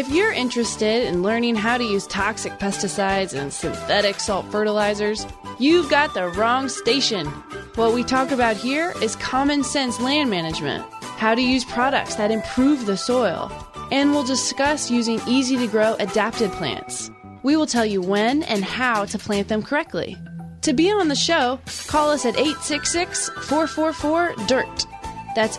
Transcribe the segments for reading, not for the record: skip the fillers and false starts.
If you're interested in learning how to use toxic pesticides and synthetic salt fertilizers, you've got the wrong station. What we talk about here is common sense land management, how to use products that improve the soil, and we'll discuss using easy-to-grow adapted plants. We will tell you when and how to plant them correctly. To be on the show, call us at 866-444-DIRT. That's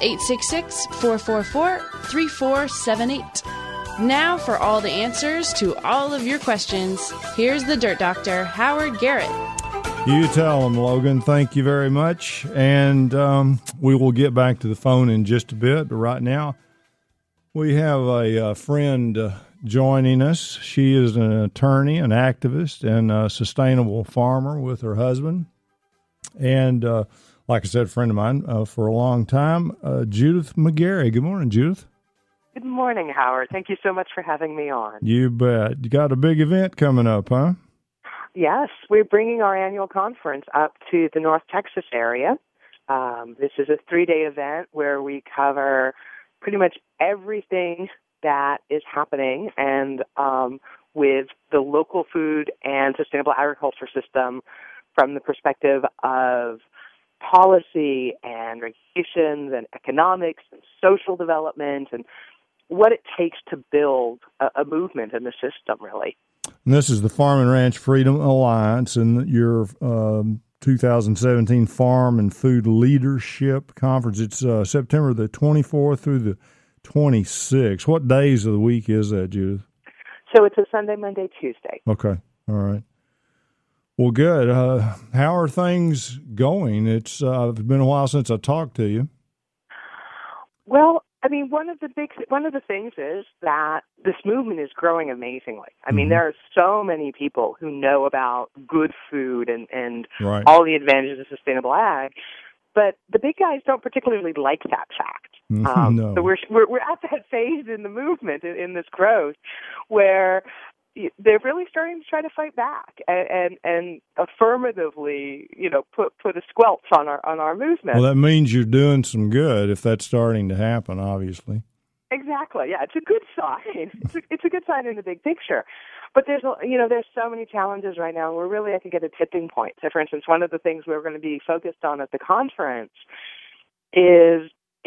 866-444-3478. Now for all the answers to all of your questions, here's the Dirt Doctor, Howard Garrett. You tell them, Logan. Thank you very much. And we will get back to the phone in just a bit. But right now, we have a friend joining us. She is an attorney, an activist, and a sustainable farmer with her husband. And like I said, a friend of mine for a long time, Judith McGarry. Good morning, Judith. Good morning, Howard. Thank you so much for having me on. You bet. You got a big event coming up, huh? Yes, we're bringing our annual conference up to the North Texas area. This is a 3-day event where we cover pretty much everything that is happening and with the local food and sustainable agriculture system from the perspective of policy and regulations and economics and social development and what it takes to build a movement in the system, really. And this is the Farm and Ranch Freedom Alliance and your 2017 Farm and Food Leadership Conference. It's September the 24th through the 26th. What days of the week is that, Judith? So it's a Sunday, Monday, Tuesday. Okay. All right. Well, good. How are things going? It's been a while since I talked to you. Well, I mean, one of the things is that this movement is growing amazingly. I mean, there are so many people who know about good food and right. all the advantages of sustainable ag, but the big guys don't particularly like that fact. No. So we're at that phase in the movement in this growth where they're really starting to try to fight back and affirmatively, put a squelch on our movement. Well, that means you're doing some good if that's starting to happen, obviously. Exactly. Yeah, it's a good sign. It's a good sign in the big picture. But there's so many challenges right now. We're really, I think, at a tipping point. So, for instance, one of the things we're going to be focused on at the conference is,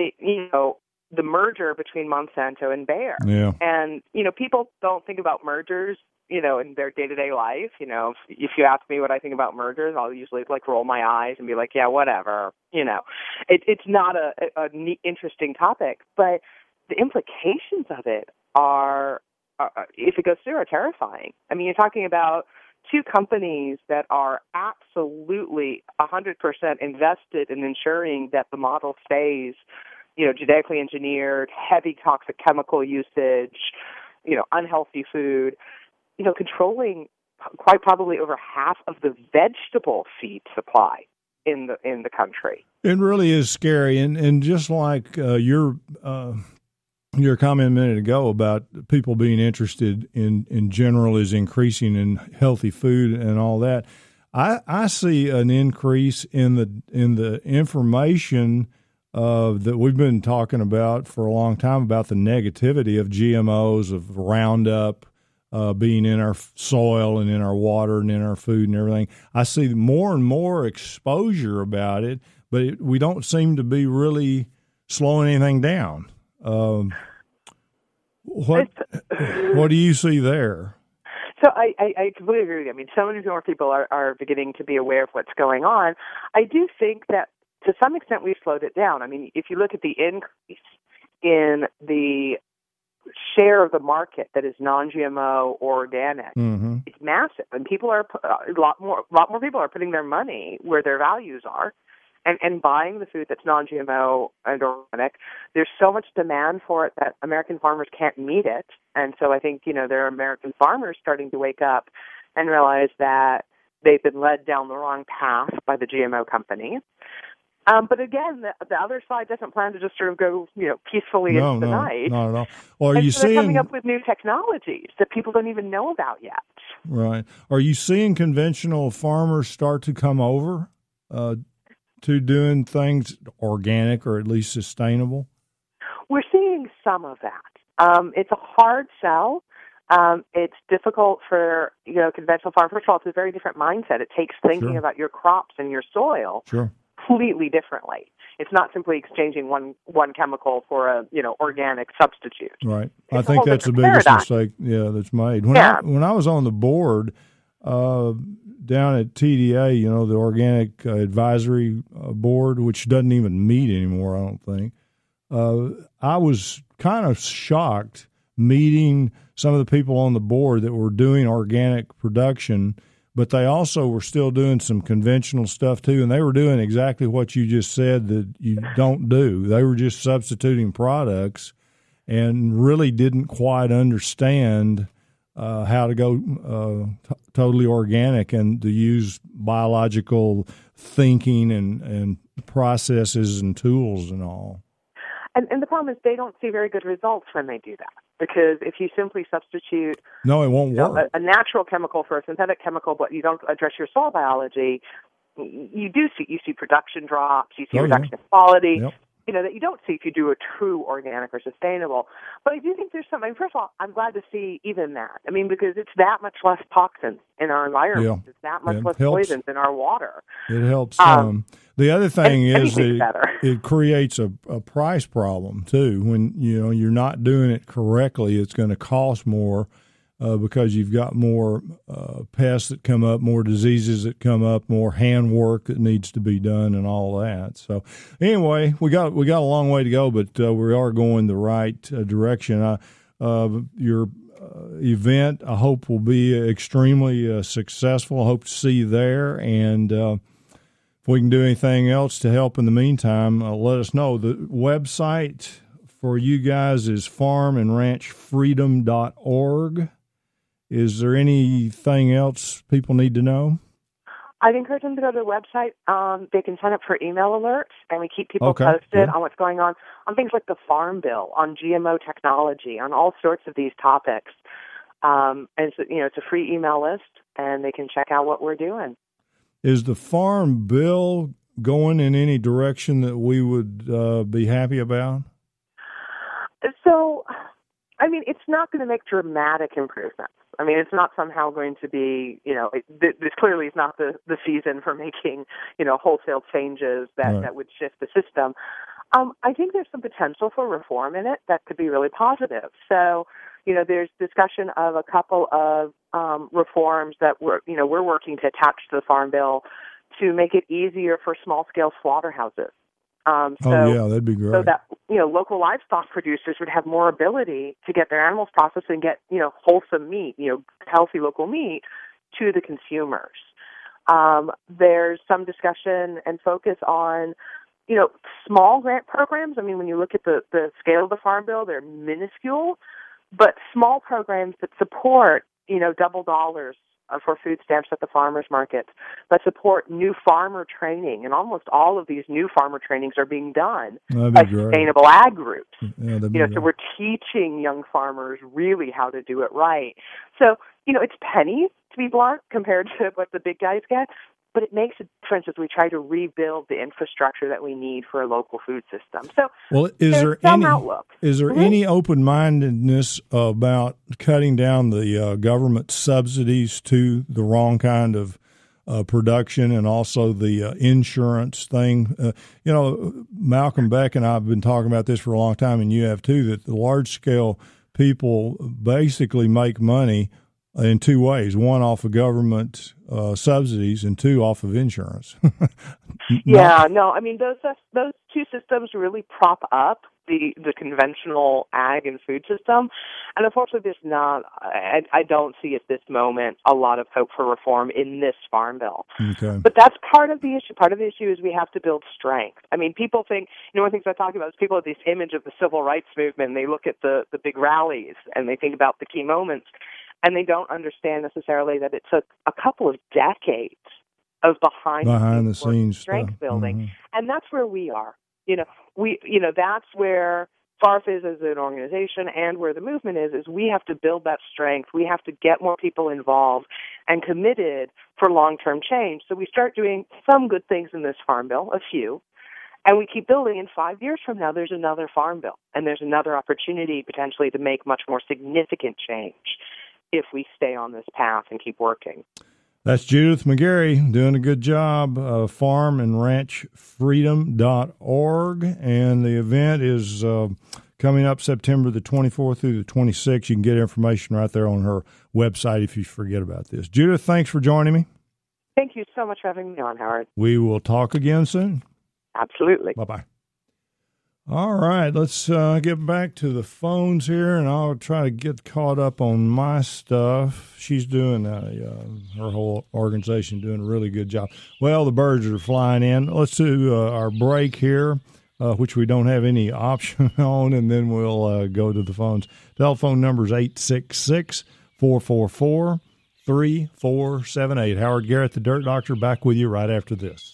the merger between Monsanto and Bayer. Yeah. And, people don't think about mergers, in their day-to-day life. If you ask me what I think about mergers, I'll usually roll my eyes and be like, yeah, whatever. It's not a neat, interesting topic, but the implications of it are, if it goes through, are terrifying. I mean, you're talking about two companies that are absolutely 100% invested in ensuring that the model stays genetically engineered, heavy toxic chemical usage, unhealthy food, controlling quite probably over half of the vegetable seed supply in the country. It really is scary, and just like your comment a minute ago about people being interested in general is increasing in healthy food and all that, I see an increase in the information that we've been talking about for a long time about the negativity of GMOs, of Roundup being in our soil and in our water and in our food and everything. I see more and more exposure about it, but we don't seem to be really slowing anything down. What do you see there? So I completely agree with you. I mean, so many more people are beginning to be aware of what's going on. I do think that to some extent we've slowed it down. I mean, if you look at the increase in the share of the market that is non-GMO or organic, it's massive, and people are a lot more people are putting their money where their values are, and buying the food that's non-GMO and organic. There's so much demand for it that American farmers can't meet it, and so I think there are American farmers starting to wake up and realize that they've been led down the wrong path by the GMO company. But again, the other side doesn't plan to just sort of go, peacefully into the night. Not at all. Well, are you so they're seeing coming up with new technologies that people don't even know about yet? Right. Are you seeing conventional farmers start to come over to doing things organic or at least sustainable? We're seeing some of that. It's a hard sell. It's difficult for, conventional farm. First of all, it's a very different mindset. It takes thinking Sure. about your crops and your soil Sure. completely differently. It's not simply exchanging one chemical for a, organic substitute. Right. It's I a think whole that's the different biggest paradigm. mistake, that's made. When Yeah. when I was on the board down at TDA, the Organic Advisory Board, which doesn't even meet anymore, I don't think, I was kind of shocked meeting some of the people on the board that were doing organic production, but they also were still doing some conventional stuff too, and they were doing exactly what you just said that you don't do. They were just substituting products and really didn't quite understand how to go totally organic and to use biological thinking and processes and tools and all. And the problem is they don't see very good results when they do that, because if you simply substitute No, it won't work. a natural chemical for a synthetic chemical, but you don't address your soil biology, you see production drops, you see reduction in quality, Yep. That you don't see if you do a true organic or sustainable. But I do think there's something. First of all, I'm glad to see even that. I mean, because it's that much less toxins in our environment. Yeah. It's that much less helps. poisons in our water. It helps some. The other thing and is anything's that better. it creates a price problem too. When you're not doing it correctly, it's going to cost more because you've got more pests that come up, more diseases that come up, more handwork that needs to be done, and all that. So anyway, we got a long way to go, but we are going the right direction. Your event, I hope, will be extremely successful. I hope to see you there, and if we can do anything else to help in the meantime, let us know. The website for you guys is farmandranchfreedom.org. Is there anything else people need to know? I'd encourage them to go to the website. They can sign up for email alerts, and we keep people Okay, posted good. on what's going on things like the Farm Bill, on GMO technology, on all sorts of these topics. And so, it's a free email list, and they can check out what we're doing. Is the Farm Bill going in any direction that we would be happy about? So, I mean, it's not going to make dramatic improvements. I mean, it's not somehow going to be, this clearly is not the season for making, wholesale changes that would shift the system. I think there's some potential for reform in it that could be really positive. So, there's discussion of a couple of reforms that we're working to attach to the Farm Bill to make it easier for small-scale slaughterhouses. That'd be great. So that, local livestock producers would have more ability to get their animals processed and get, wholesome meat, healthy local meat to the consumers. There's some discussion and focus on, small grant programs. I mean, when you look at the scale of the Farm Bill, they're minuscule, but small programs that support, double dollars for food stamps at the farmers markets, that support new farmer training. And almost all of these new farmer trainings are being done by sustainable ag groups. Yeah, that'd be great. So we're teaching young farmers really how to do it right. So, it's pennies, to be blunt, compared to what the big guys get, but it makes a difference as we try to rebuild the infrastructure that we need for a local food system. So, is there outlook. Is there any open-mindedness about cutting down the government subsidies to the wrong kind of production, and also the insurance thing? Malcolm Beck and I have been talking about this for a long time, and you have too, that the large-scale people basically make money in two ways: one, off of government subsidies, and two, off of insurance. I mean, those two systems really prop up the conventional ag and food system, and unfortunately, there's not. I don't see at this moment a lot of hope for reform in this Farm Bill. Okay. But that's part of the issue. Part of the issue is we have to build strength. I mean, people think, one of the things I talk about is people have this image of the civil rights movement. And they look at the big rallies and they think about the key moments. And they don't understand necessarily that it took a couple of decades of behind the scenes strength building, and that's where we are. That's where FARF is as an organization, and where the movement is we have to build that strength. We have to get more people involved and committed for long-term change. So we start doing some good things in this Farm Bill, a few, And we keep building. In 5 years from now, there's another farm bill, and there's another opportunity potentially to make much more significant change if we stay on this path and keep working. That's Judith McGarry doing a good job. farmandranchfreedom.org, and the event is coming up September the 24th through the 26th. You can get information right there on her website if you forget about this. Judith, thanks for joining me. Thank you so much for having me on, Howard. We will talk again soon. Absolutely. Bye-bye. All right, let's get back to the phones here, and I'll try to get caught up on my stuff. She's doing, her whole organization doing a really good job. Well, the birds are flying in. Let's do our break here, which we don't have any option on, and then we'll go to the phones. Telephone number is 866-444-3478. Howard Garrett, the Dirt Doctor, back with you right after this.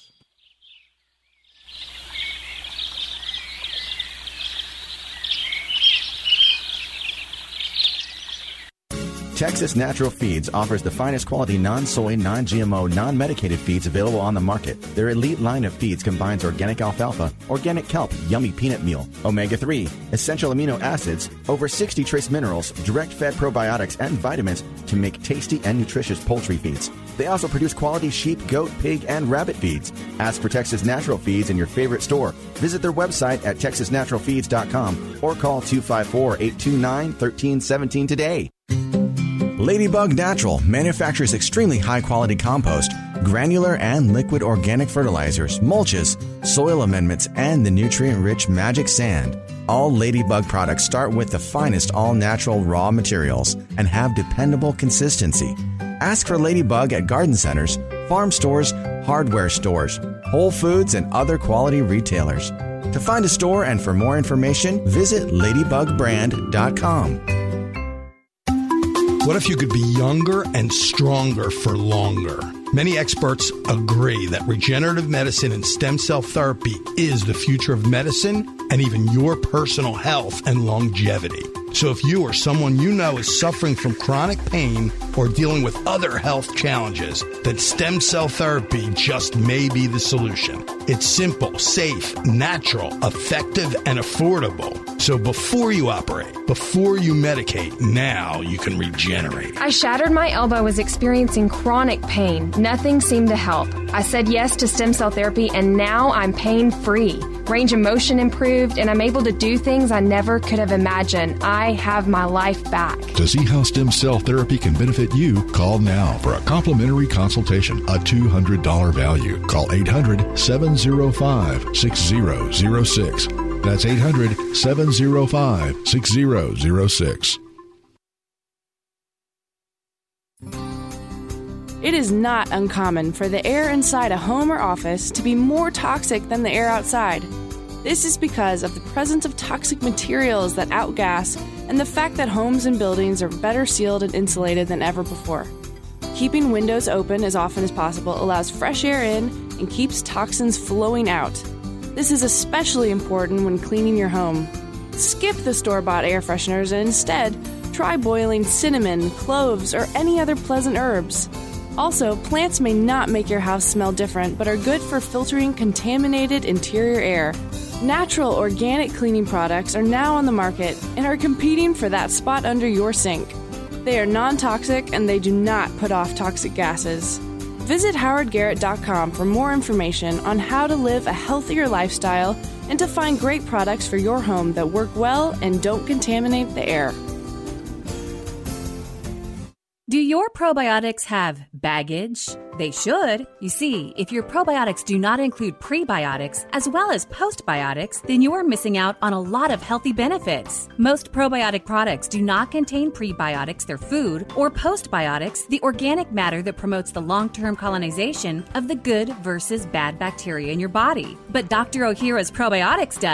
Texas Natural Feeds offers the finest quality non-soy, non-GMO, non-medicated feeds available on the market. Their elite line of feeds combines organic alfalfa, organic kelp, yummy peanut meal, omega-3, essential amino acids, over 60 trace minerals, direct-fed probiotics, and vitamins to make tasty and nutritious poultry feeds. They also produce quality sheep, goat, pig, and rabbit feeds. Ask for Texas Natural Feeds in your favorite store. Visit their website at texasnaturalfeeds.com or call 254-829-1317 today. Ladybug Natural manufactures extremely high-quality compost, granular and liquid organic fertilizers, mulches, soil amendments, and the nutrient-rich magic sand. All Ladybug products start with the finest all-natural raw materials and have dependable consistency. Ask for Ladybug at garden centers, farm stores, hardware stores, Whole Foods, and other quality retailers. To find a store and for more information, visit ladybugbrand.com. What if you could be younger and stronger for longer? Many experts agree that regenerative medicine and stem cell therapy is the future of medicine and even your personal health and longevity. So if you or someone you know is suffering from chronic pain or dealing with other health challenges, then stem cell therapy just may be the solution. It's simple, safe, natural, effective, and affordable. So before you operate, before you medicate, now you can regenerate. I shattered my elbow, was experiencing chronic pain. Nothing seemed to help. I said yes to stem cell therapy, and now I'm pain-free. Range of motion improved, and I'm able to do things I never could have imagined. I have my life back. To see how stem cell therapy can benefit you, call now for a complimentary consultation, a $200 value. Call 800-705-6006. That's 800-705-6006. It is not uncommon for the air inside a home or office to be more toxic than the air outside. This is because of the presence of toxic materials that outgas and the fact that homes and buildings are better sealed and insulated than ever before. Keeping windows open as often as possible allows fresh air in and keeps toxins flowing out. This is especially important when cleaning your home. Skip the store-bought air fresheners and instead try boiling cinnamon, cloves, or any other pleasant herbs. Also, plants may not make your house smell different, but are good for filtering contaminated interior air. Natural organic cleaning products are now on the market and are competing for that spot under your sink. They are non-toxic and they do not put off toxic gases. Visit howardgarrett.com for more information on how to live a healthier lifestyle and to find great products for your home that work well and don't contaminate the air. Do your probiotics have baggage? They should. You see, if your probiotics do not include prebiotics as well as postbiotics, then you're missing out on a lot of healthy benefits. Most probiotic products do not contain prebiotics, their food, or postbiotics, the organic matter that promotes the long-term colonization of the good versus bad bacteria in your body. But Dr. Ohhira's probiotics does.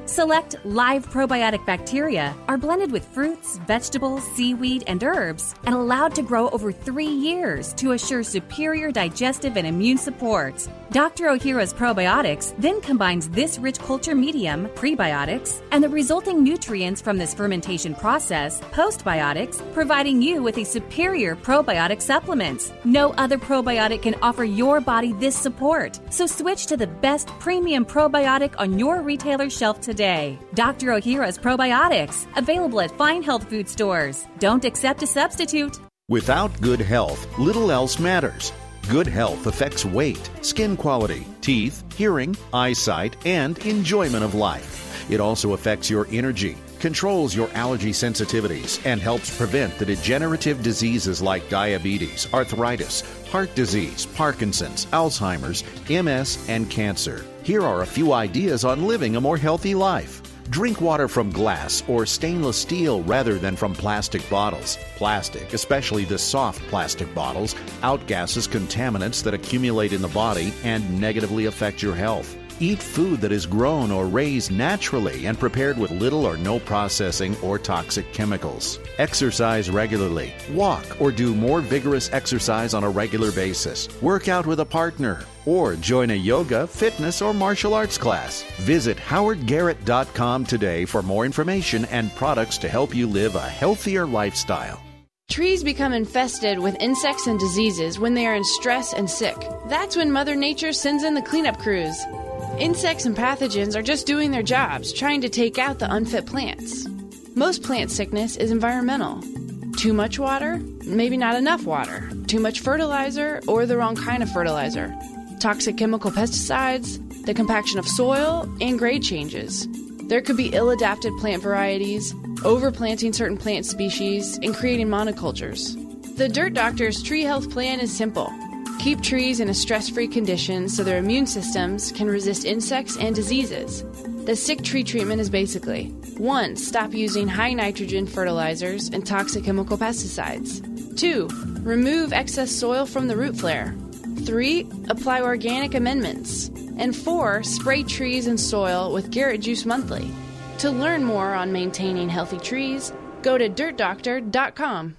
Select live probiotic bacteria are blended with fruits, vegetables, seaweed, and herbs and allowed to grow over 3 years to assure superior digestive and immune support. Dr. Ohhira's Probiotics then combines this rich culture medium, prebiotics, and the resulting nutrients from this fermentation process, postbiotics, providing you with a superior probiotic supplement. No other probiotic can offer your body this support, so switch to the best premium probiotic on your retailer shelf today. Dr. Ohhira's Probiotics, available at fine health food stores. Don't accept a substitute. Without good health, little else matters. Good health affects weight, skin quality, teeth, hearing, eyesight, and enjoyment of life. It also affects your energy, controls your allergy sensitivities, and helps prevent the degenerative diseases like diabetes, arthritis, heart disease, Parkinson's, Alzheimer's, MS, and cancer. Here are a few ideas on living a more healthy life. Drink water from glass or stainless steel rather than from plastic bottles. Plastic, especially the soft plastic bottles, outgasses contaminants that accumulate in the body and negatively affect your health. Eat food that is grown or raised naturally and prepared with little or no processing or toxic chemicals. Exercise regularly. Walk or do more vigorous exercise on a regular basis. Work out with a partner. Or join a yoga, fitness, or martial arts class. Visit howardgarrett.com today for more information and products to help you live a healthier lifestyle. Trees become infested with insects and diseases when they are in stress and sick. That's when Mother Nature sends in the cleanup crews. Insects and pathogens are just doing their jobs, trying to take out the unfit plants. Most plant sickness is environmental. Too much water, maybe not enough water. Too much fertilizer or the wrong kind of fertilizer. Toxic chemical pesticides, the compaction of soil, and grade changes. There could be ill-adapted plant varieties, overplanting certain plant species, and creating monocultures. The Dirt Doctor's Tree Health Plan is simple. Keep trees in a stress-free condition so their immune systems can resist insects and diseases. The sick tree treatment is basically 1. Stop using high nitrogen fertilizers and toxic chemical pesticides. 2. Remove excess soil from the root flare. 3. Apply organic amendments. And 4. Spray trees and soil with Garrett Juice Monthly. To learn more on maintaining healthy trees, go to dirtdoctor.com.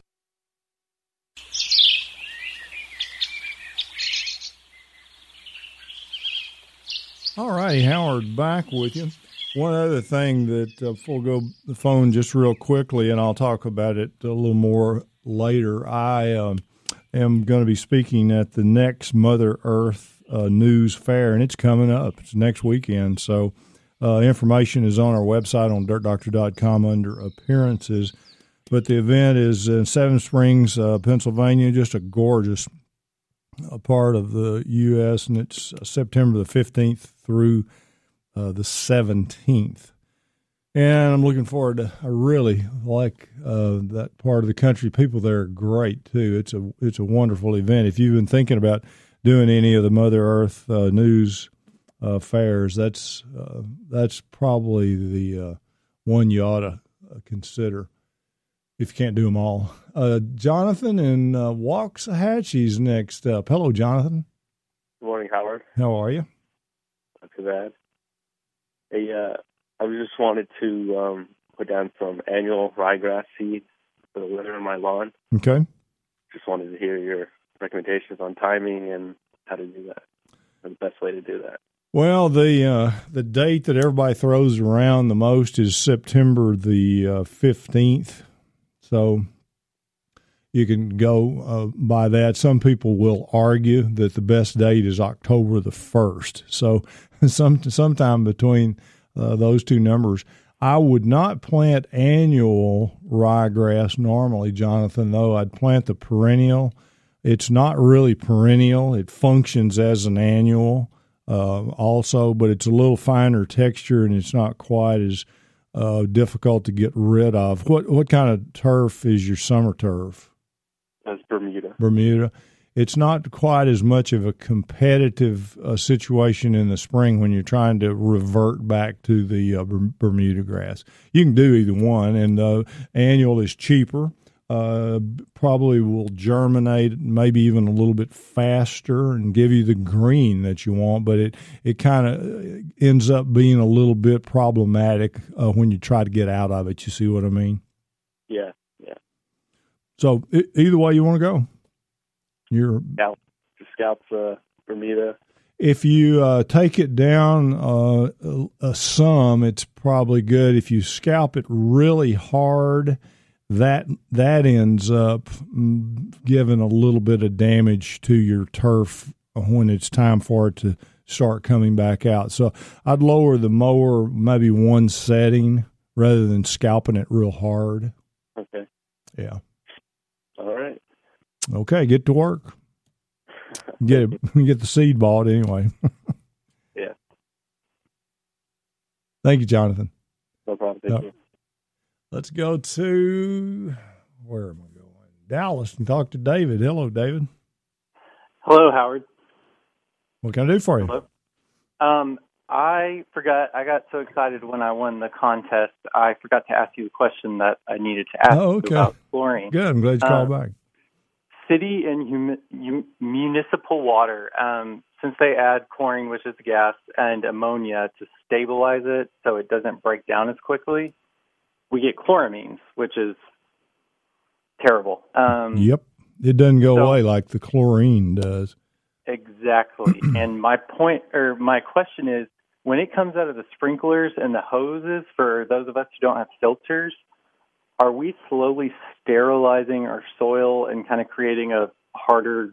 All righty, Howard, back with you. One other thing that, before we go the phone just real quickly, and I'll talk about it a little more later, I am going to be speaking at the next Mother Earth News Fair, and it's coming up. It's next weekend, so information is on our website on dirtdoctor.com under appearances. But the event is in Seven Springs, Pennsylvania, just a gorgeous part of the U.S., and it's September the 15th through the 17th. And I'm looking forward to, I really like that part of the country. People there are great, too. It's a wonderful event. If you've been thinking about doing any of the Mother Earth news fairs, that's probably the one you ought to consider if you can't do them all. Jonathan in Waxahachie's next up. Hello, Jonathan. Good morning, Howard. How are you? Not too bad. Hey, I just wanted to put down some annual ryegrass seeds for the winter in my lawn. Okay. Just wanted to hear your recommendations on timing and how to do that, or the best way to do that. Well, the date that everybody throws around the most is September the 15th. So you can go by that. Some people will argue that the best date is October the 1st. So sometime between those two numbers. I would not plant annual ryegrass normally, Jonathan, though. I'd plant the perennial. It's not really perennial. It functions as an annual also, but it's a little finer texture, and it's not quite as difficult to get rid of. What kind of turf is your summer turf? That's Bermuda. Bermuda. It's not quite as much of a competitive situation in the spring when you're trying to revert back to the Bermuda grass. You can do either one, and annual is cheaper. probably will germinate maybe even a little bit faster and give you the green that you want, but it kind of ends up being a little bit problematic when you try to get out of it. You see what I mean? Yeah. So either way you want to go. Your scalp's Bermuda. If you take it down some, it's probably good. If you scalp it really hard, that ends up giving a little bit of damage to your turf when it's time for it to start coming back out. So I'd lower the mower maybe one setting rather than scalping it real hard. Okay. Yeah. All right. Okay, get to work. Get the seed bought anyway. Yeah. Thank you, Jonathan. No problem. Thank you. Let's go to, where am I going? Dallas, and talk to David. Hello, David. Hello, Howard. What can I do for you? Hello. I got so excited when I won the contest, I forgot to ask you the question that I needed to ask you about chlorine. Good. I'm glad you called back. City and municipal water, since they add chlorine, which is gas, and ammonia to stabilize it so it doesn't break down as quickly, we get chloramines, which is terrible. Yep. It doesn't go away like the chlorine does. Exactly. And my question is, when it comes out of the sprinklers and the hoses, for those of us who don't have filters, are we slowly sterilizing our soil and kind of creating a harder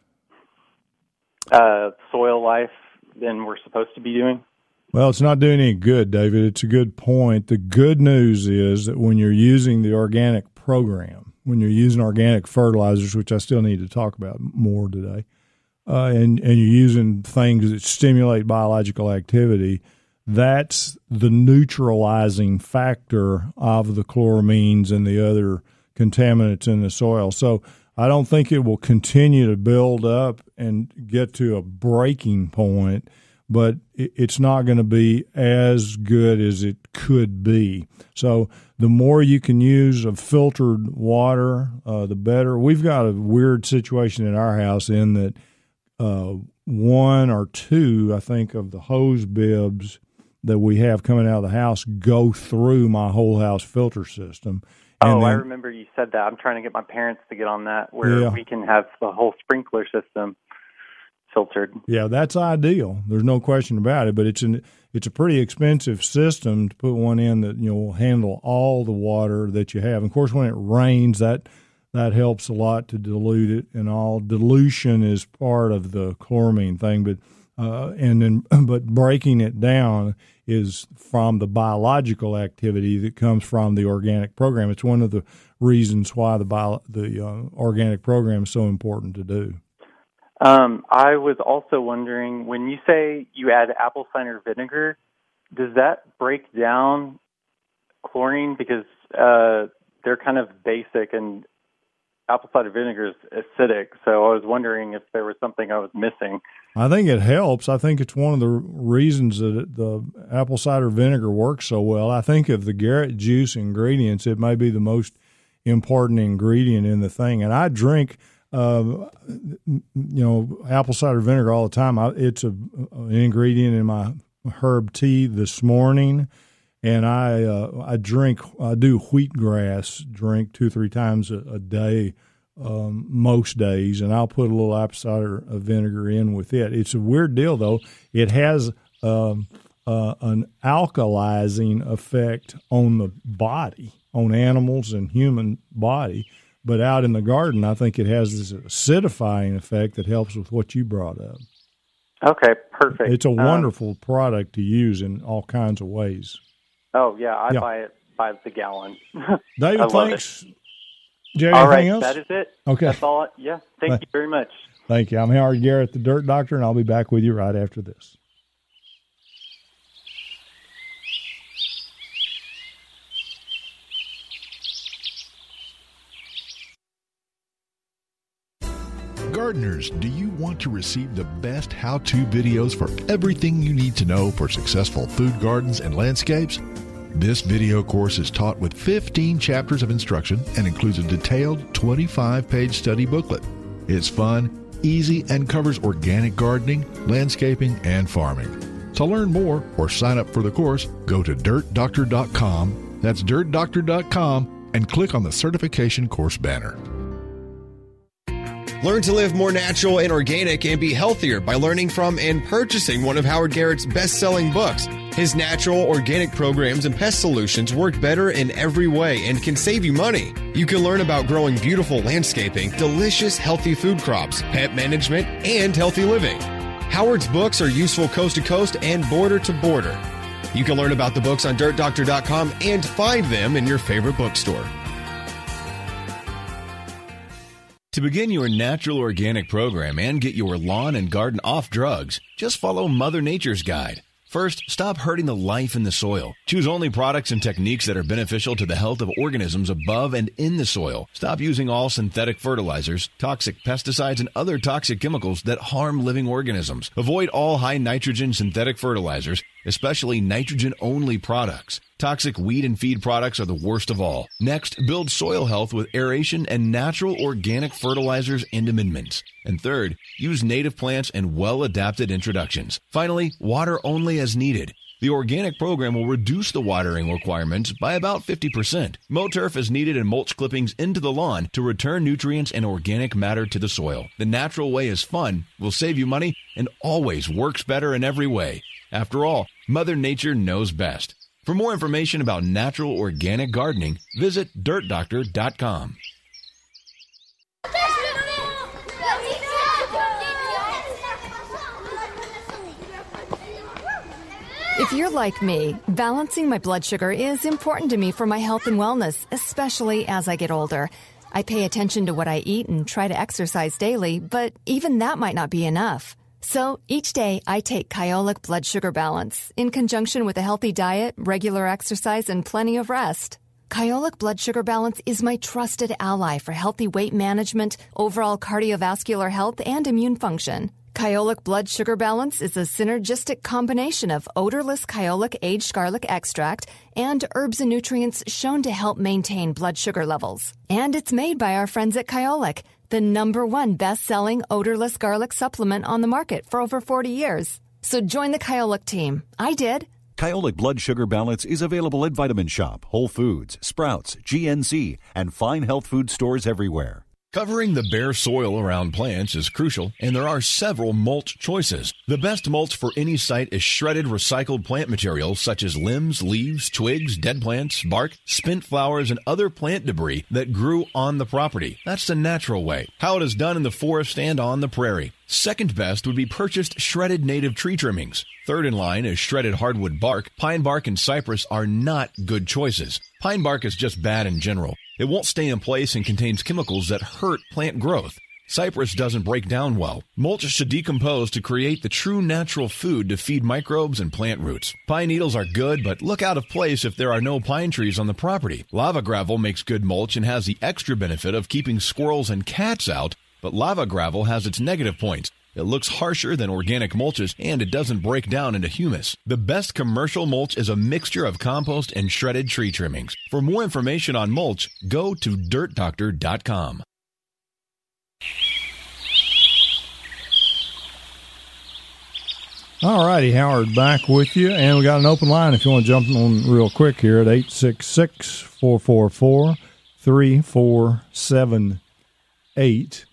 soil life than we're supposed to be doing? Well, it's not doing any good, David. It's a good point. The good news is that when you're using the organic program, when you're using organic fertilizers, which I still need to talk about more today, and you're using things that stimulate biological activity, that's the neutralizing factor of the chloramines and the other contaminants in the soil. So I don't think it will continue to build up and get to a breaking point, but it's not going to be as good as it could be. So the more you can use of filtered water, the better. We've got a weird situation in our house in that one or two, I think, of the hose bibs that we have coming out of the house go through my whole house filter system. And I remember you said that. I'm trying to get my parents to get on that where we can have the whole sprinkler system filtered. Yeah, that's ideal. There's no question about it, but it's a pretty expensive system to put one in that will handle all the water that you have. And of course, when it rains, that helps a lot to dilute it, and all dilution is part of the chloramine thing. But breaking it down is from the biological activity that comes from the organic program. It's one of the reasons why the organic program is so important to do. I was also wondering, when you say you add apple cider vinegar, does that break down chlorine? Because they're kind of basic, and apple cider vinegar is acidic, so I was wondering if there was something I was missing. I think it helps. I think it's one of the reasons that the apple cider vinegar works so well. I think of the Garrett juice ingredients, it may be the most important ingredient in the thing. And I drink, apple cider vinegar all the time. It's an ingredient in my herb tea this morning. And I do wheatgrass drink 2-3 times a day, most days, and I'll put a little apple cider vinegar in with it. It's a weird deal, though. It has an alkalizing effect on the body, on animals and human body. But out in the garden, I think it has this acidifying effect that helps with what you brought up. Okay, perfect. It's a wonderful product to use in all kinds of ways. Oh, yeah, I buy it by the gallon. David, thanks. Do you have all anything right, else? that is it. Okay. That's all. Thank you very much. Thank you. I'm Howard Garrett, the Dirt Doctor, and I'll be back with you right after this. Gardeners, do you want to receive the best how-to videos for everything you need to know for successful food gardens and landscapes? This video course is taught with 15 chapters of instruction and includes a detailed 25-page study booklet. It's fun, easy, and covers organic gardening, landscaping, and farming. To learn more or sign up for the course, go to dirtdoctor.com. That's dirtdoctor.com and click on the certification course banner. Learn to live more natural and organic and be healthier by learning from and purchasing one of Howard Garrett's best-selling books. His natural, organic programs and pest solutions work better in every way and can save you money. You can learn about growing beautiful landscaping, delicious, healthy food crops, pet management, and healthy living. Howard's books are useful coast to coast and border to border. You can learn about the books on dirtdoctor.com and find them in your favorite bookstore. To begin your natural organic program and get your lawn and garden off drugs, just follow Mother Nature's guide. First, stop hurting the life in the soil. Choose only products and techniques that are beneficial to the health of organisms above and in the soil. Stop using all synthetic fertilizers, toxic pesticides, and other toxic chemicals that harm living organisms. Avoid all high nitrogen synthetic fertilizers, especially nitrogen-only products. Toxic weed and feed products are the worst of all. Next, build soil health with aeration and natural organic fertilizers and amendments. And third, use native plants and well-adapted introductions. Finally, water only as needed. The organic program will reduce the watering requirements by about 50%. Mow-turf is needed and mulch clippings into the lawn to return nutrients and organic matter to the soil. The natural way is fun, will save you money, and always works better in every way. After all, Mother Nature knows best. For more information about natural organic gardening, visit dirtdoctor.com. If you're like me, balancing my blood sugar is important to me for my health and wellness, especially as I get older. I pay attention to what I eat and try to exercise daily, but even that might not be enough. So each day I take Kyolic Blood Sugar Balance in conjunction with a healthy diet, regular exercise, and plenty of rest. Kyolic Blood Sugar Balance is my trusted ally for healthy weight management, overall cardiovascular health, and immune function. Kyolic Blood Sugar Balance is a synergistic combination of odorless Kyolic aged garlic extract and herbs and nutrients shown to help maintain blood sugar levels. And it's made by our friends at Kyolic, the #1 best-selling odorless garlic supplement on the market for over 40 years. So join the Kyolic team. I did. Kyolic Blood Sugar Balance is available at Vitamin Shop, Whole Foods, Sprouts, GNC, and fine health food stores everywhere. Covering the bare soil around plants is crucial, and there are several mulch choices. The best mulch for any site is shredded recycled plant material such as limbs, leaves, twigs, dead plants, bark, spent flowers, and other plant debris that grew on the property. That's the natural way, how it is done in the forest and on the prairie. Second best would be purchased shredded native tree trimmings. Third in line is shredded hardwood bark. Pine bark and cypress are not good choices. Pine bark is just bad in general. It won't stay in place and contains chemicals that hurt plant growth. Cypress doesn't break down well. Mulch should decompose to create the true natural food to feed microbes and plant roots. Pine needles are good, but look out of place if there are no pine trees on the property. Lava gravel makes good mulch and has the extra benefit of keeping squirrels and cats out, but lava gravel has its negative points. It looks harsher than organic mulches, and it doesn't break down into humus. The best commercial mulch is a mixture of compost and shredded tree trimmings. For more information on mulch, go to dirtdoctor.com. All righty, Howard, back with you. And we got an open line if you want to jump on real quick here at 866-444-3478.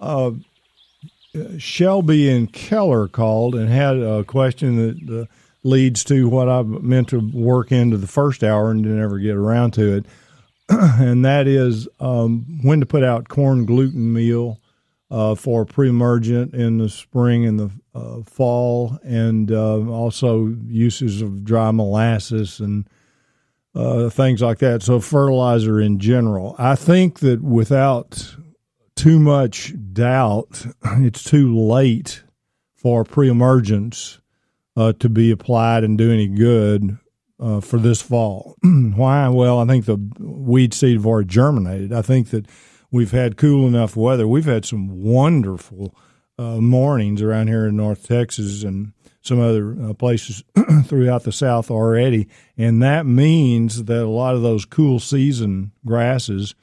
Shelby and Keller called and had a question that leads to what I meant to work into the first hour and didn't ever get around to it, and that is when to put out corn gluten meal for pre-emergent in the spring and the fall, and also uses of dry molasses and things like that. So fertilizer in general. I think that without too much doubt, it's too late for pre-emergence to be applied and do any good for this fall. Why? Well, I think the weed seed have already germinated. I think that we've had cool enough weather. We've had some wonderful mornings around here in North Texas and some other places throughout the South already. And that means that a lot of those cool season grasses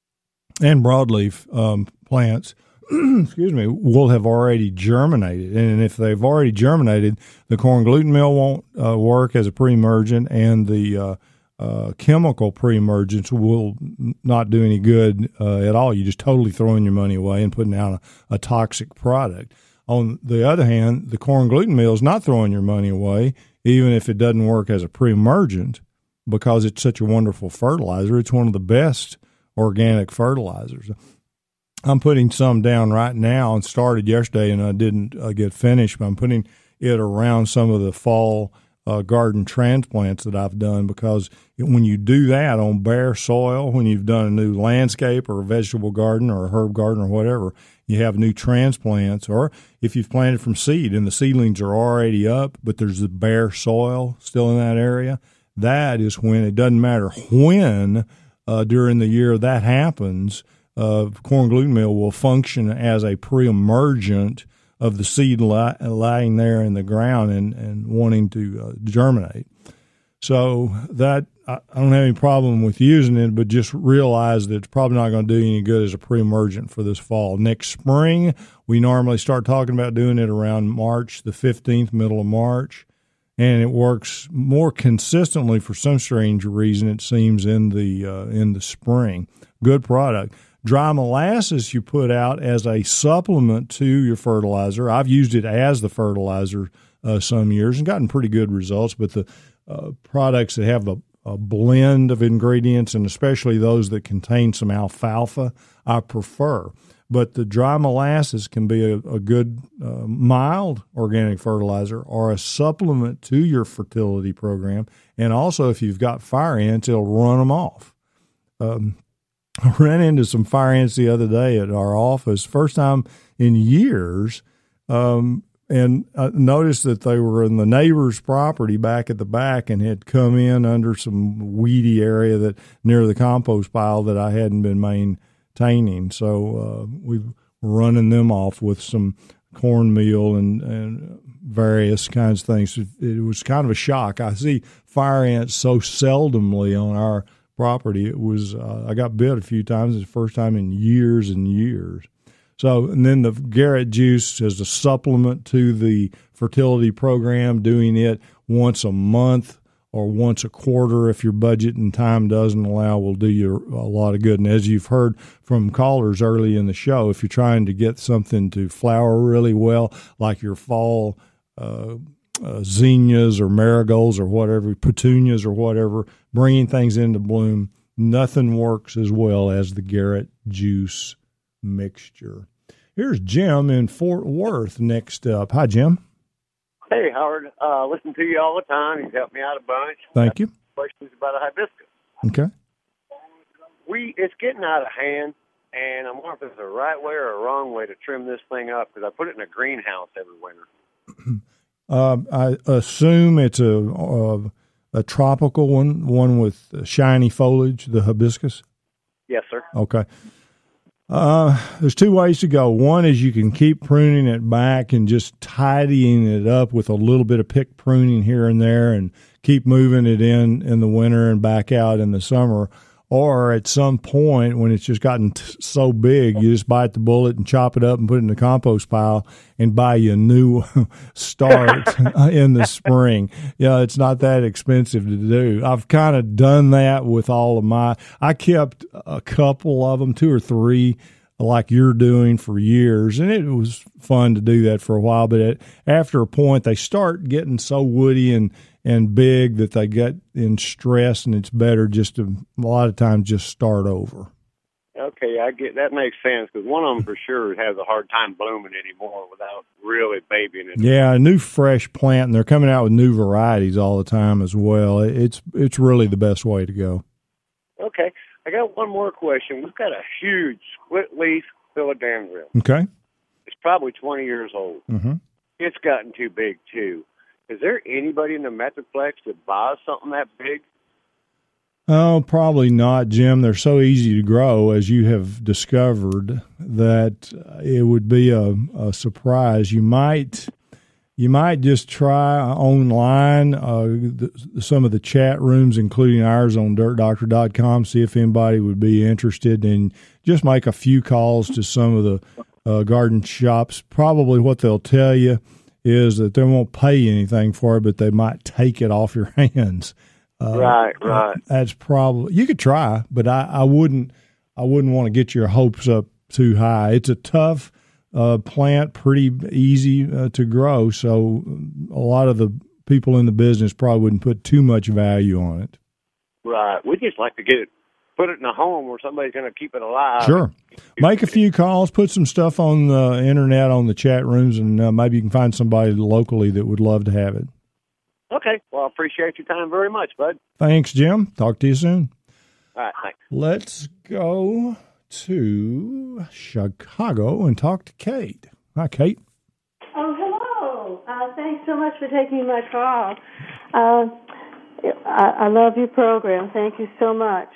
and broadleaf plants, excuse me, will have already germinated. And if they've already germinated, the corn gluten meal won't work as a pre-emergent, and the chemical pre-emergents will not do any good at all. You're just totally throwing your money away and putting out a toxic product. On the other hand, the corn gluten meal is not throwing your money away, even if it doesn't work as a pre-emergent, because it's such a wonderful fertilizer. It's one of the best organic fertilizers. I'm putting some down right now and started yesterday, and I didn't get finished, but I'm putting it around some of the fall garden transplants that I've done, because when you do that on bare soil, when you've done a new landscape or a vegetable garden or a herb garden or whatever, you have new transplants, or if you've planted from seed and the seedlings are already up, but there's the bare soil still in that area, that is when, it doesn't matter when during the year that happens, corn gluten meal will function as a pre-emergent of the seed lying there in the ground and wanting to germinate. So that I don't have any problem with using it, but just realize that it's probably not going to do any good as a pre-emergent for this fall. Next spring, we normally start talking about doing it around March the 15th, middle of March, and it works more consistently for some strange reason, it seems, in the spring. Good product. Dry molasses you put out as a supplement to your fertilizer. I've used it as the fertilizer some years and gotten pretty good results, but the products that have a blend of ingredients, and especially those that contain some alfalfa, I prefer. But the dry molasses can be a good mild organic fertilizer or a supplement to your fertility program. And also, if you've got fire ants, it'll run them off. I ran into some fire ants the other day at our office, first time in years, and I noticed that they were in the neighbor's property back at the back and had come in under some weedy area that near the compost pile that I hadn't been maintaining. So we've running them off with some cornmeal and various kinds of things. It was kind of a shock. I see fire ants so seldomly on our property. It was I got bit a few times. It's the first time in years and years. So, and then the Garrett juice as a supplement to the fertility program, doing it once a month or once a quarter if your budget and time doesn't allow, will do you a lot of good. And as you've heard from callers early in the show, if you're trying to get something to flower really well, like your fall zinnias or marigolds or whatever, petunias or whatever, bringing things into bloom, nothing works as well as the Garrett juice mixture. Here's Jim in Fort Worth next up. Hi, Jim. Hey, Howard. Listen to you all the time. You've helped me out a bunch. Thank you. Questions about a hibiscus. Okay. It's getting out of hand, and I'm wondering if there's a right way or a wrong way to trim this thing up, because I put it in a greenhouse every winter. I assume it's a tropical one with shiny foliage, the hibiscus? Yes, sir. Okay. There's two ways to go. One is you can keep pruning it back and just tidying it up with a little bit of pick pruning here and there and keep moving it in the winter and back out in the summer. Or at some point when it's just gotten so big, you just bite the bullet and chop it up and put it in the compost pile and buy you a new start in the spring. Yeah, it's not that expensive to do. I've kind of done that with all of I kept a couple of them, 2 or 3, like you're doing, for years, and it was fun to do that for a while. But after a point, they start getting so woody and big that they get in stress, and it's better just to, a lot of times, just start over. Okay, I get that. Makes sense, because one of them for sure has a hard time blooming anymore without really babying it. Yeah, a new fresh plant, and they're coming out with new varieties all the time as well. It's really the best way to go. Okay, I got one more question. We've got a huge split-leaf philodendron. Okay. It's probably 20 years old. Mm-hmm. It's gotten too big, too. Is there anybody in the Metroplex that buys something that big? Oh, probably not, Jim. They're so easy to grow, as you have discovered, that it would be a surprise. You might You might just try online some of the chat rooms, including ours on dirtdoctor.com, see if anybody would be interested, and just make a few calls to some of the garden shops. Probably what they'll tell you is that they won't pay anything for it, but they might take it off your hands. Right. That's probably, you could try, but I wouldn't want to get your hopes up too high. It's a tough plant, pretty easy to grow, so a lot of the people in the business probably wouldn't put too much value on it. Right. We just like to put it in a home where somebody's going to keep it alive. Sure. Make a few calls, put some stuff on the internet, on the chat rooms, and maybe you can find somebody locally that would love to have it. Okay. Well, I appreciate your time very much, bud. Thanks, Jim. Talk to you soon. All right. Thanks. Let's go to Chicago and talk to Kate. Hi, Kate. Oh, hello. Thanks so much for taking my call. I love your program. Thank you so much.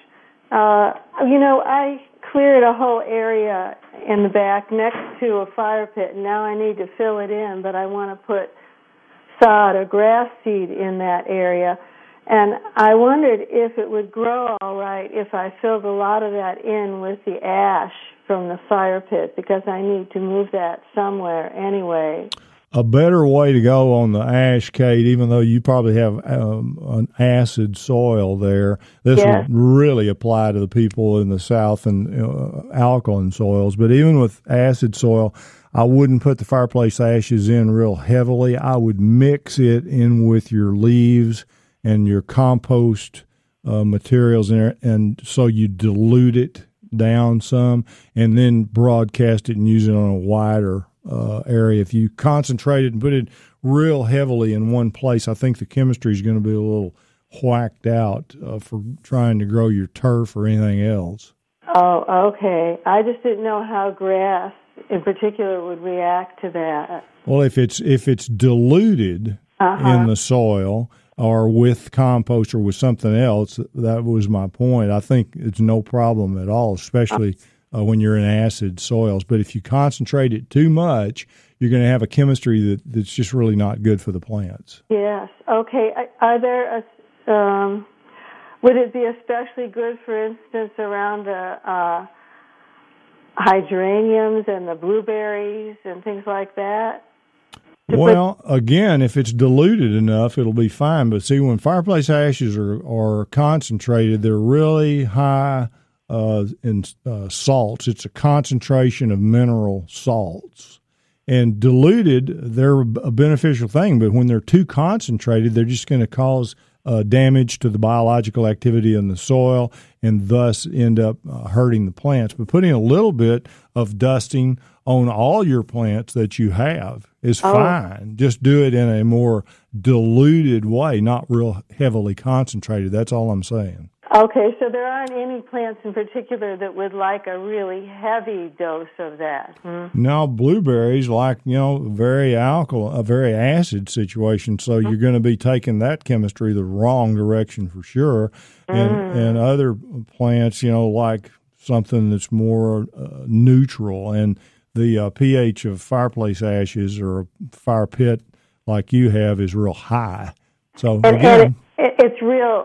I cleared a whole area in the back next to a fire pit, and now I need to fill it in, but I want to put sod or grass seed in that area. And I wondered if it would grow all right if I filled a lot of that in with the ash from the fire pit, because I need to move that somewhere anyway. A better way to go on the ash, Kate, even though you probably have an acid soil there, this would really apply to the people in the South and alkaline soils. But even with acid soil, I wouldn't put the fireplace ashes in real heavily. I would mix it in with your leaves and your compost materials in there, and so you dilute it down some and then broadcast it and use it on a wider area. If you concentrate it and put it real heavily in one place, I think the chemistry is going to be a little whacked out for trying to grow your turf or anything else. Oh, okay. I just didn't know how grass in particular would react to that. Well, if it's diluted in the soil or with compost or with something else, that was my point. I think it's no problem at all, especially when you're in acid soils. But if you concentrate it too much, you're going to have a chemistry that's just really not good for the plants. Yes. Okay. Are there would it be especially good, for instance, around the hydrangeums and the blueberries and things like that? Well, again, if it's diluted enough, it'll be fine. But see, when fireplace ashes are concentrated, they're really high in salts. It's a concentration of mineral salts. And diluted, they're a beneficial thing. But when they're too concentrated, they're just going to cause damage to the biological activity in the soil and thus end up hurting the plants. But putting a little bit of dusting on all your plants that you have is fine. Just do it in a more diluted way, not real heavily concentrated. That's all I'm saying. Okay, so there aren't any plants in particular that would like a really heavy dose of that. No, blueberries like, very alkaline, a very acid situation, so you're going to be taking that chemistry the wrong direction for sure. And other plants, like something that's more neutral, and the pH of fireplace ashes or a fire pit like you have is real high. So again, it's real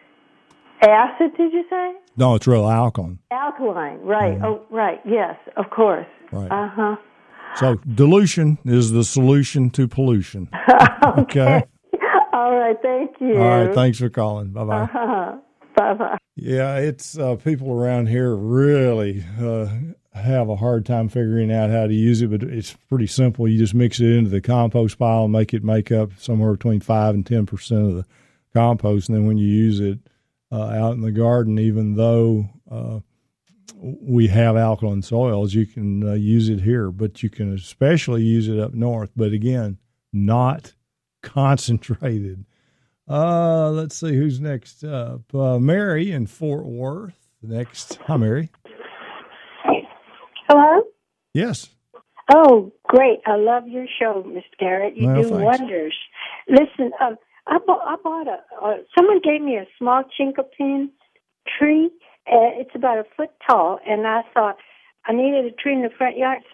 acid, did you say? No, it's real alkaline. Alkaline, right. Mm-hmm. Oh, right, yes, of course. Right. So dilution is the solution to pollution. Okay. All right, thank you. All right, thanks for calling. Bye-bye. Bye-bye. Yeah, it's people around here really have a hard time figuring out how to use it, but it's pretty simple. You just mix it into the compost pile and make up somewhere between 5 and 10% of the compost, and then when you use it out in the garden, even though we have alkaline soils, you can use it here, but you can especially use it up north. But again, not concentrated. Let's see who's next up. Mary in Fort Worth next. Hi, Mary. Hello? Yes. Oh, great. I love your show, Mr. Garrett. You do wonders. Listen, I bought someone gave me a small chinkapin tree. It's about a foot tall, and I thought I needed a tree in the front yard, so I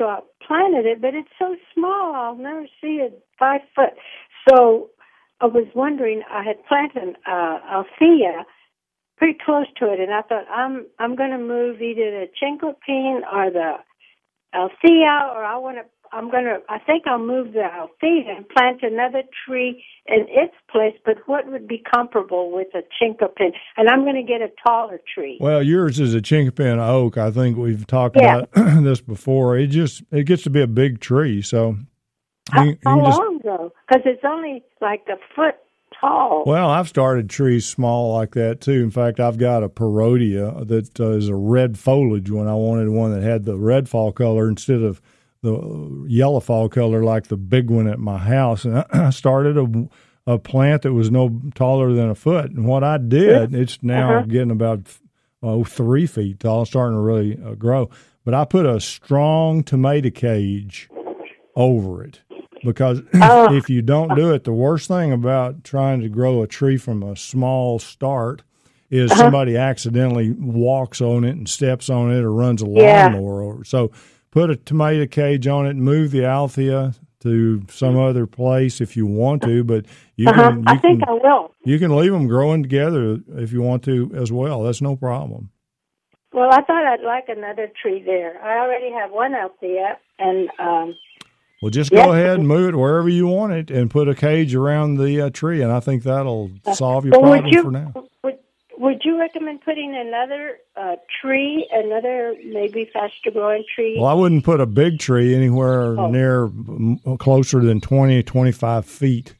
planted it, but it's so small I'll never see it 5 foot. So I was wondering, I had planted Althea pretty close to it, and I thought I'm going to move either the chinkapin or the Althea, or I think I'll move the Althea and plant another tree in its place, but what would be comparable with a chinkapin? And I'm going to get a taller tree. Well, yours is a chinkapin oak. I think we've talked about this before. It gets to be a big tree, so... How long, though? Because it's only like a foot tall. Well, I've started trees small like that, too. In fact, I've got a Perodia that is a red foliage one. I wanted one that had the red fall color instead of the yellow fall color like the big one at my house. And I started a plant that was no taller than a foot. And what I did, it's now getting about 3 feet tall, starting to really grow. But I put a strong tomato cage over it. Because if you don't do it, the worst thing about trying to grow a tree from a small start is somebody accidentally walks on it and steps on it or runs a lawnmower over. So put a tomato cage on it and move the Althea to some other place if you want to, but I think I will. You can leave them growing together if you want to as well. That's no problem. Well, I thought I'd like another tree there. I already have one Althea, and... well, just go ahead and move it wherever you want it and put a cage around the tree, and I think that'll solve your problem for now. Would you recommend putting another tree, another maybe faster-growing tree? Well, I wouldn't put a big tree anywhere near closer than 20, 25 feet.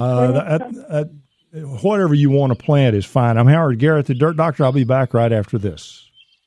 Whatever you want to plant is fine. I'm Howard Garrett, the Dirt Doctor. I'll be back right after this.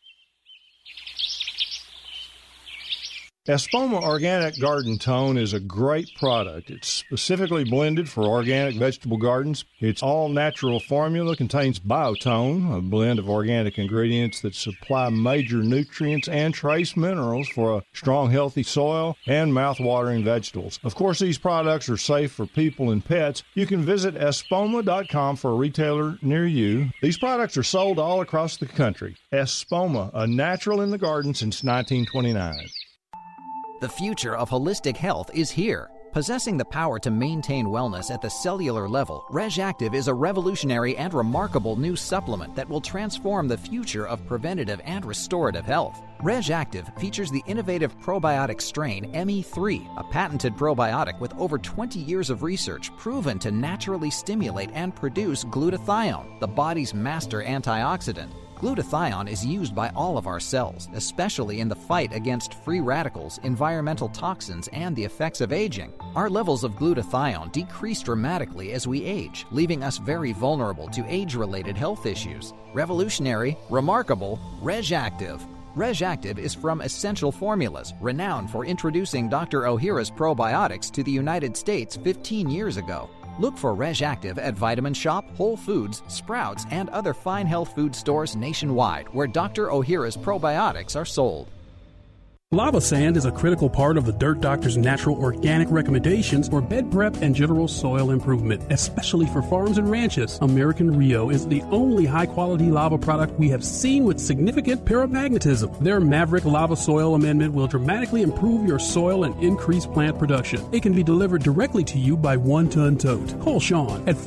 Espoma Organic Garden Tone is a great product. It's specifically blended for organic vegetable gardens. Its all-natural formula contains Biotone, a blend of organic ingredients that supply major nutrients and trace minerals for a strong, healthy soil and mouth-watering vegetables. Of course, these products are safe for people and pets. You can visit espoma.com for a retailer near you. These products are sold all across the country. Espoma, a natural in the garden since 1929. The future of holistic health is here. Possessing the power to maintain wellness at the cellular level, RegActive is a revolutionary and remarkable new supplement that will transform the future of preventative and restorative health. RegActive features the innovative probiotic strain ME3, a patented probiotic with over 20 years of research proven to naturally stimulate and produce glutathione, the body's master antioxidant. Glutathione is used by all of our cells, especially in the fight against free radicals, environmental toxins, and the effects of aging. Our levels of glutathione decrease dramatically as we age, leaving us very vulnerable to age-related health issues. Revolutionary, remarkable, RegActive. RegActive is from Essential Formulas, renowned for introducing Dr. Ohhira's probiotics to the United States 15 years ago. Look for RegActive at Vitamin Shop, Whole Foods, Sprouts, and other fine health food stores nationwide where Dr. Ohhira's probiotics are sold. Lava sand is a critical part of the Dirt Doctor's natural organic recommendations for bed prep and general soil improvement, especially for farms and ranches. American Rio is the only high-quality lava product we have seen with significant paramagnetism. Their Maverick Lava Soil Amendment will dramatically improve your soil and increase plant production. It can be delivered directly to you by 1-ton tote. Call Sean at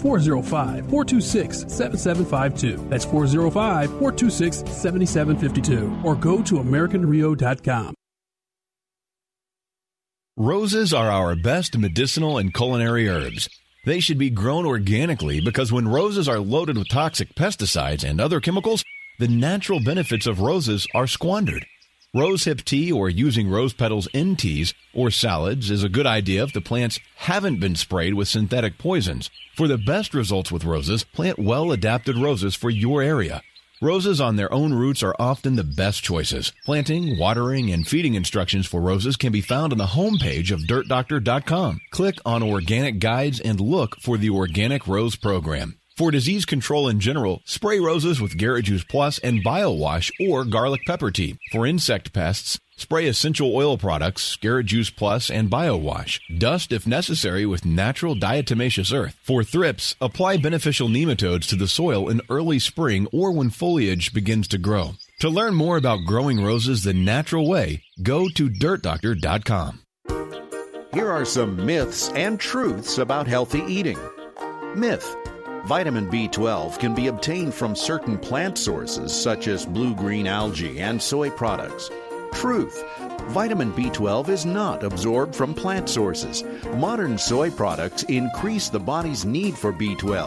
405-426-7752. That's 405-426-7752. Or go to AmericanRio.com. Roses are our best medicinal and culinary herbs. They should be grown organically because when roses are loaded with toxic pesticides and other chemicals, the natural benefits of roses are squandered. Rosehip tea or using rose petals in teas or salads is a good idea if the plants haven't been sprayed with synthetic poisons. For the best results with roses, plant well-adapted roses for your area. Roses on their own roots are often the best choices. Planting, watering, and feeding instructions for roses can be found on the homepage of DirtDoctor.com. Click on Organic Guides and look for the Organic Rose Program. For disease control in general, spray roses with Garrett Juice Plus and BioWash or garlic pepper tea. For insect pests, spray essential oil products, Garrett Juice Plus, and BioWash. Dust if necessary with natural diatomaceous earth. For thrips, apply beneficial nematodes to the soil in early spring or when foliage begins to grow. To learn more about growing roses the natural way, go to dirtdoctor.com. Here are some myths and truths about healthy eating. Myth: vitamin B12 can be obtained from certain plant sources such as blue-green algae and soy products. Truth: vitamin B12 is not absorbed from plant sources. Modern soy products increase the body's need for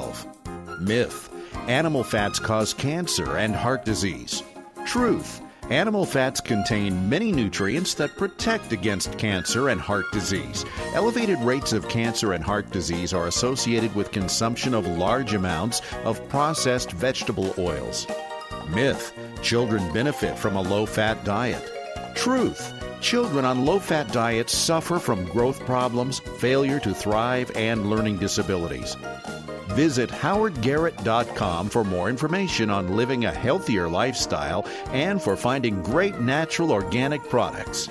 B12. Myth: animal fats cause cancer and heart disease. Truth: animal fats contain many nutrients that protect against cancer and heart disease. Elevated rates of cancer and heart disease are associated with consumption of large amounts of processed vegetable oils. Myth: children benefit from a low-fat diet. Truth: children on low-fat diets suffer from growth problems, failure to thrive, and learning disabilities. Visit howardgarrett.com for more information on living a healthier lifestyle and for finding great natural organic products.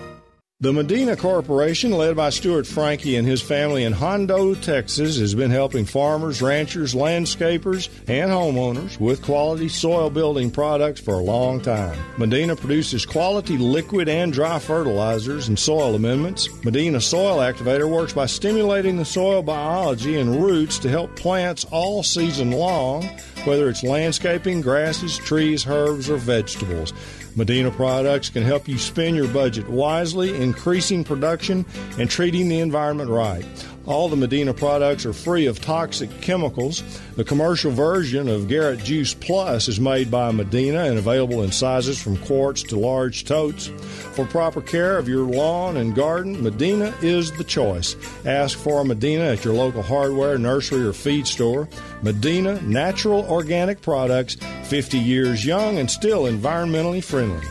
The Medina Corporation, led by Stuart Frankie and his family in Hondo, Texas, has been helping farmers, ranchers, landscapers, and homeowners with quality soil building products for a long time. Medina produces quality liquid and dry fertilizers and soil amendments. Medina Soil Activator works by stimulating the soil biology and roots to help plants all season long, whether it's landscaping, grasses, trees, herbs, or vegetables. Medina products can help you spend your budget wisely, increasing production and treating the environment right. All the Medina products are free of toxic chemicals. The commercial version of Garrett Juice Plus is made by Medina and available in sizes from quarts to large totes. For proper care of your lawn and garden, Medina is the choice. Ask for Medina at your local hardware, nursery, or feed store. Medina Natural Organic Products, 50 years young and still environmentally friendly.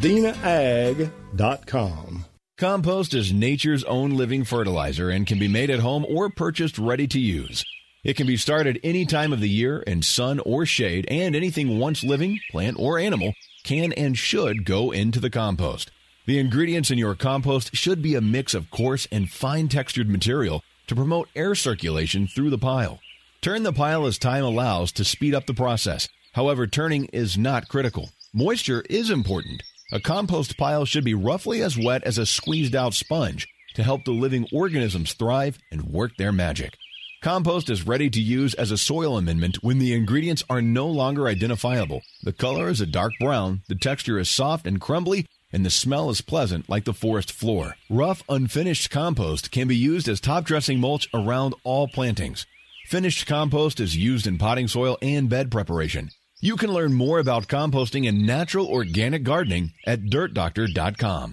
MedinaAg.com. Compost is nature's own living fertilizer and can be made at home or purchased ready to use. It can be started any time of the year in sun or shade, and anything once living, plant or animal, can and should go into the compost. The ingredients in your compost should be a mix of coarse and fine-textured material to promote air circulation through the pile. Turn the pile as time allows to speed up the process. However, turning is not critical. Moisture is important. A compost pile should be roughly as wet as a squeezed-out sponge to help the living organisms thrive and work their magic. Compost is ready to use as a soil amendment when the ingredients are no longer identifiable. The color is a dark brown, the texture is soft and crumbly, and the smell is pleasant like the forest floor. Rough, unfinished compost can be used as top-dressing mulch around all plantings. Finished compost is used in potting soil and bed preparation. You can learn more about composting and natural organic gardening at dirtdoctor.com.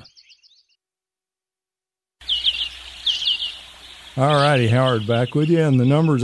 All righty, Howard back with you, and the number is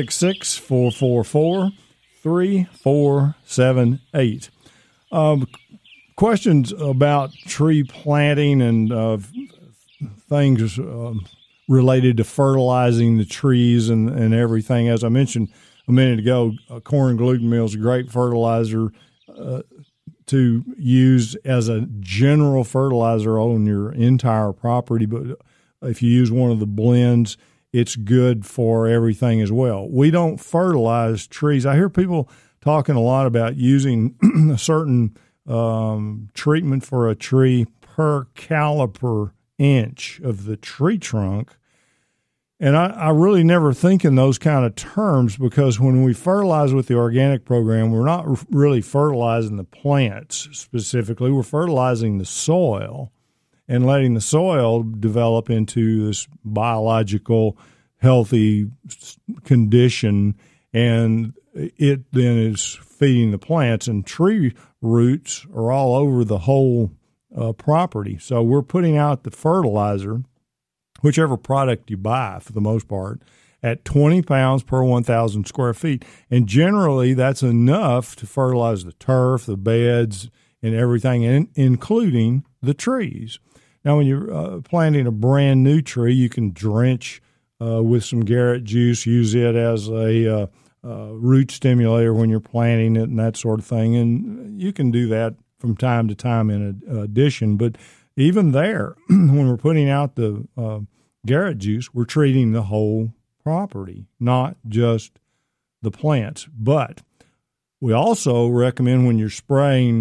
866-444-3478. Questions about tree planting and things related to fertilizing the trees and everything. As I mentioned a minute ago, corn gluten meal is a great fertilizer to use as a general fertilizer on your entire property, but if you use one of the blends, it's good for everything as well. We don't fertilize trees. I hear people talking a lot about using a certain treatment for a tree per caliper inch of the tree trunk. And I really never think in those kind of terms, because when we fertilize with the organic program, we're not really fertilizing the plants specifically. We're fertilizing the soil and letting the soil develop into this biological, healthy condition, and it then is feeding the plants. And tree roots are all over the whole property. So we're putting out the fertilizer, whichever product you buy for the most part, at 20 pounds per 1,000 square feet. And generally that's enough to fertilize the turf, the beds, and everything, including the trees. Now, when you're planting a brand new tree, you can drench with some Garrett juice, use it as a root stimulator when you're planting it and that sort of thing. And you can do that from time to time in addition. But even there, when we're putting out the Garrett juice, we're treating the whole property, not just the plants. But we also recommend when you're spraying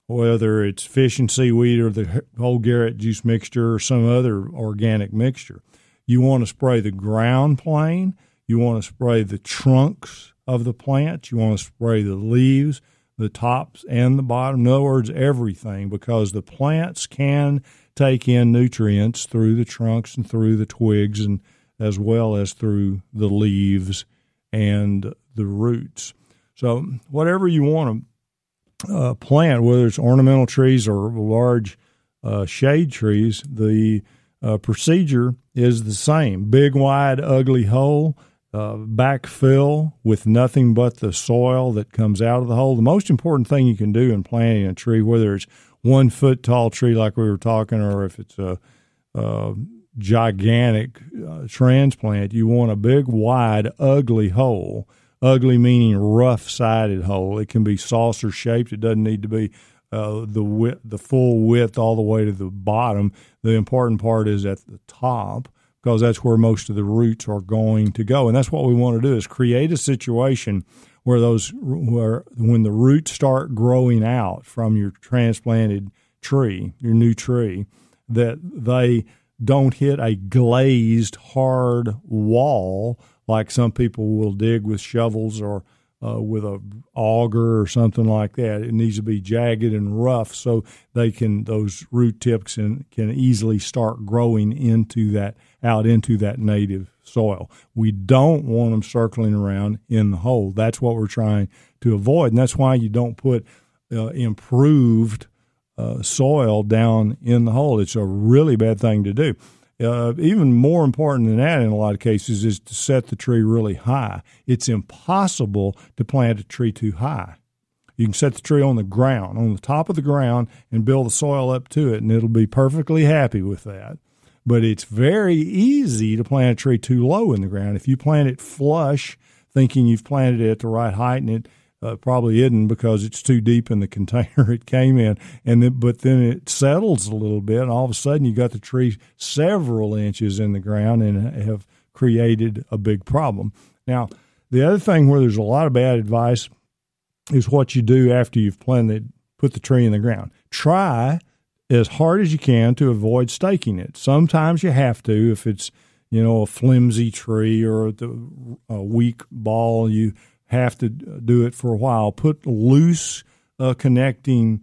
whether it's fish and seaweed or the whole Garrett juice mixture or some other organic mixture. You want to spray the ground plane. You want to spray the trunks of the plants. You want to spray the leaves, the tops, and the bottom. In other words, everything, because the plants can take in nutrients through the trunks and through the twigs, and as well as through the leaves and the roots. So whatever you want to plant, whether it's ornamental trees or large shade trees, the procedure is the same. Big, wide, ugly hole, backfill with nothing but the soil that comes out of the hole. The most important thing you can do in planting a tree, whether it's 1 foot tall tree like we were talking, or if it's a gigantic transplant, you want a big, wide, ugly hole. Ugly meaning rough-sided hole. It can be saucer-shaped. It doesn't need to be the full width all the way to the bottom. The important part is at the top, because that's where most of the roots are going to go. And that's what we want to do, is create a situation where when the roots start growing out from your transplanted tree, your new tree, that they don't hit a glazed, hard wall like some people will dig with shovels or with a auger or something like that. It needs to be jagged and rough so those root tips can easily start growing out into that native soil. We don't want them circling around in the hole. That's what we're trying to avoid, and that's why you don't put improved soil down in the hole. It's a really bad thing to do. Even more important than that in a lot of cases is to set the tree really high. It's impossible to plant a tree too high. You can set the tree on the ground, on the top of the ground, and build the soil up to it, and it'll be perfectly happy with that. But it's very easy to plant a tree too low in the ground. If you plant it flush, thinking you've planted it at the right height, and it probably isn't because it's too deep in the container it came in, but then it settles a little bit, and all of a sudden you got the tree several inches in the ground and have created a big problem. Now, the other thing where there's a lot of bad advice is what you do after you've put the tree in the ground. Try as hard as you can to avoid staking it. Sometimes you have to if it's a flimsy tree or a weak ball. You have to do it for a while. Put loose connecting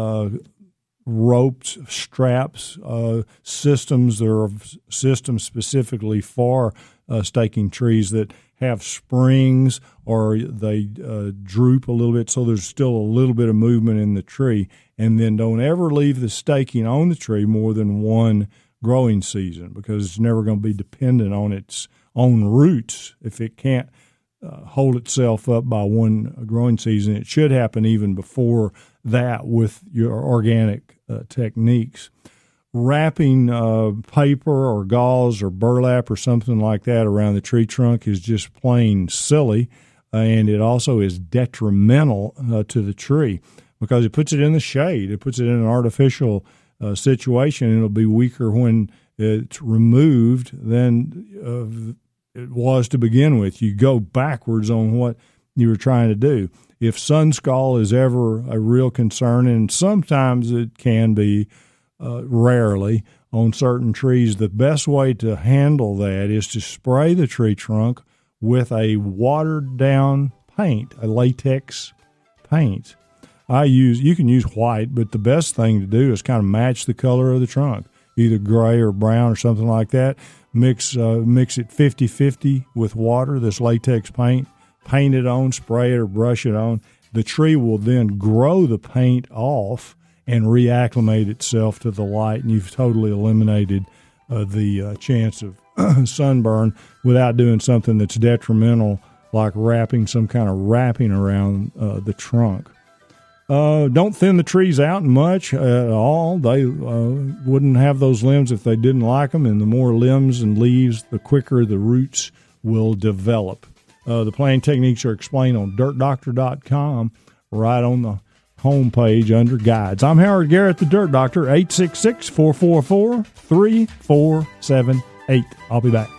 ropes, straps, systems. There are systems specifically for staking trees that have springs, or they droop a little bit, so there's still a little bit of movement in the tree. And then don't ever leave the staking on the tree more than one growing season, because it's never going to be dependent on its own roots. If it can't hold itself up by one growing season, it should happen even before that with your organic techniques. Wrapping paper or gauze or burlap or something like that around the tree trunk is just plain silly, and it also is detrimental to the tree because it puts it in the shade. It puts it in an artificial situation, and it'll be weaker when it's removed than it was to begin with. You go backwards on what you were trying to do. If sunscald is ever a real concern, and sometimes it can be, rarely on certain trees, the best way to handle that is to spray the tree trunk with a watered down paint, a latex paint. You can use white, but the best thing to do is kind of match the color of the trunk, either gray or brown or something like that. Mix it 50-50 with water, this latex paint, paint it on, spray it or brush it on. The tree will then grow the paint off and reacclimate itself to the light, and you've totally eliminated the chance of sunburn without doing something that's detrimental, like wrapping some kind of wrapping around the trunk. Don't thin the trees out much at all. They wouldn't have those limbs if they didn't like them, and the more limbs and leaves, the quicker the roots will develop. The planting techniques are explained on dirtdoctor.com, right on the homepage under guides. I'm Howard Garrett, the Dirt Doctor, 866-444-3478. I'll be back.